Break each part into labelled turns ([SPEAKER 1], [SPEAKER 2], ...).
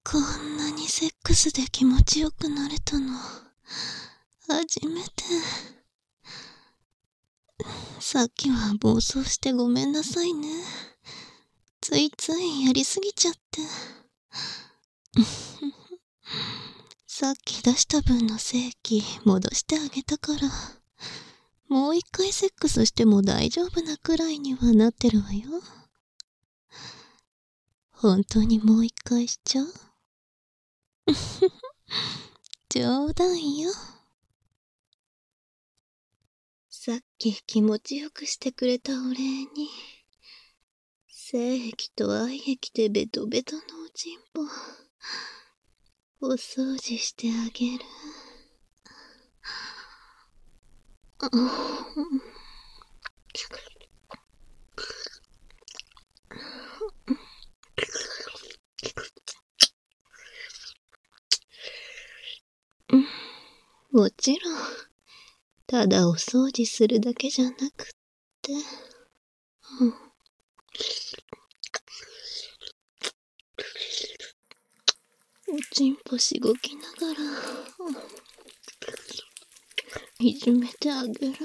[SPEAKER 1] こんなにセックスで気持ちよくなれたの初めて。さっきは暴走してごめんなさいね。ついついやりすぎちゃって。さっき出した分の精液戻してあげたから、もう一回セックスしても大丈夫なくらいにはなってるわよ。本当にもう一回しちゃう？冗談よ。さっき気持ちよくしてくれたお礼に、精液と愛液でベトベトのおちんぽ、お掃除してあげる。もちろん、ただお掃除するだけじゃなくって、おちんぽしごきながら、いじめてあげる。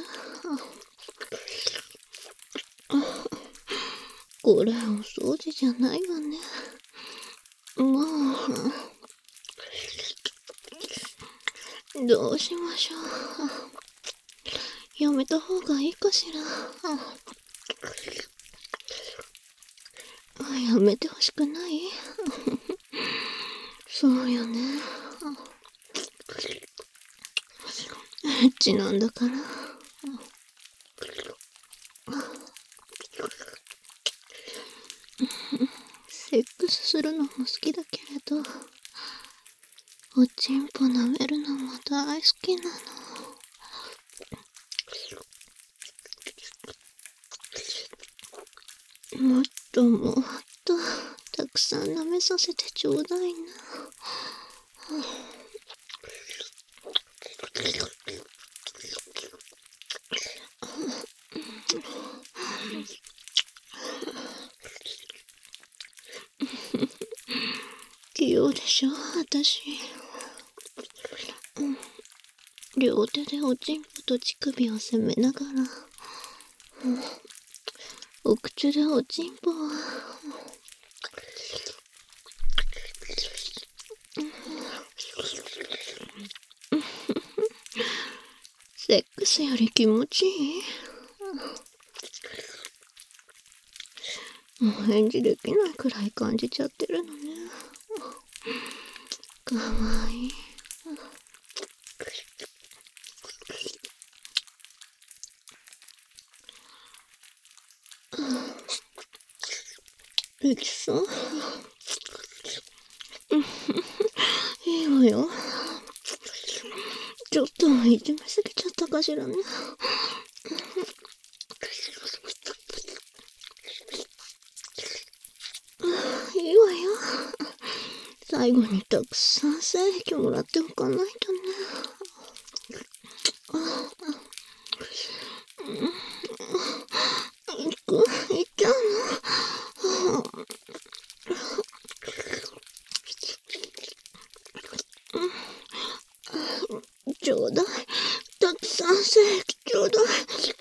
[SPEAKER 1] これお掃除じゃないわね。もう、どうしましょう。やめた方がいいかしら。やめてほしくない？そうよね。エッチなんだから。セックスするのも好きだけれど、おちんぽ舐めるのも大好きなの。もっともっとたくさん舐めさせてちょうだいな。器用でしょ、私。両手でおちんぽと乳首を攻めながら、お口でおちんぽは、セックスより気持ちいい？もう返事できないくらい感じちゃってるのね。かわいい。できそう？いいわよ。ちょっといじめすぎちゃったかしらね。いいわよ。最後にたくさん精液もらっておかないとね。いっちゃうの？ちょうだい。たくさん精液ちょうだい。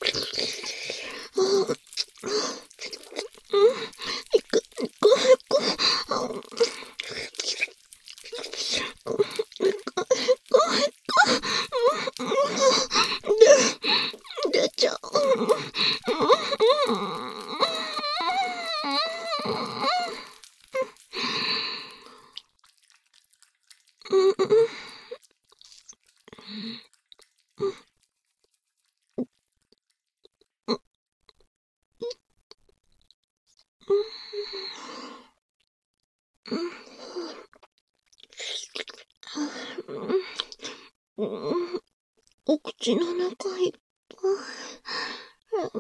[SPEAKER 1] 出ちゃう。お口の中いっぱい。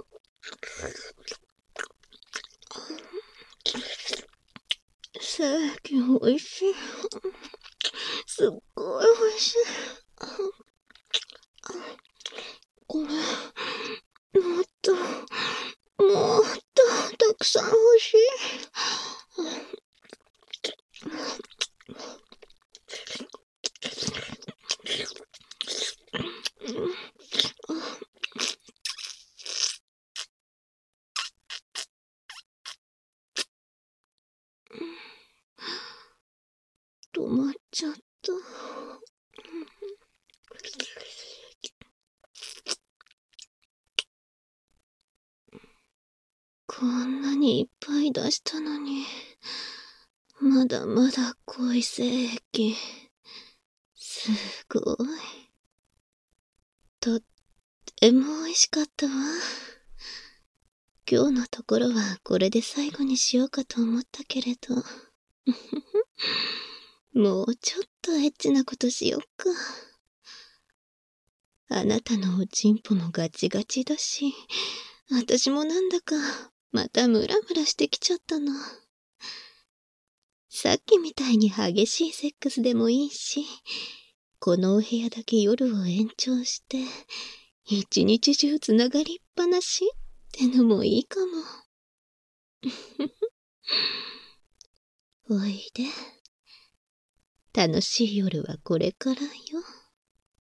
[SPEAKER 1] 精液おいしい。すっごいおいしい。これ、もっと、もっと、たくさん欲しい。 止まっちゃった。こんなにいっぱい出したのに、まだまだ濃い精液。すごい。とっても美味しかったわ。今日のところはこれで最後にしようかと思ったけれど。もうちょっとエッチなことしよっか。あなたのおちんぽもガチガチだし、私もなんだかまたムラムラしてきちゃったの。さっきみたいに激しいセックスでもいいし、このお部屋だけ夜を延長して、一日中つながりっぱなしってのもいいかも。おいで。楽しい夜はこれからよ。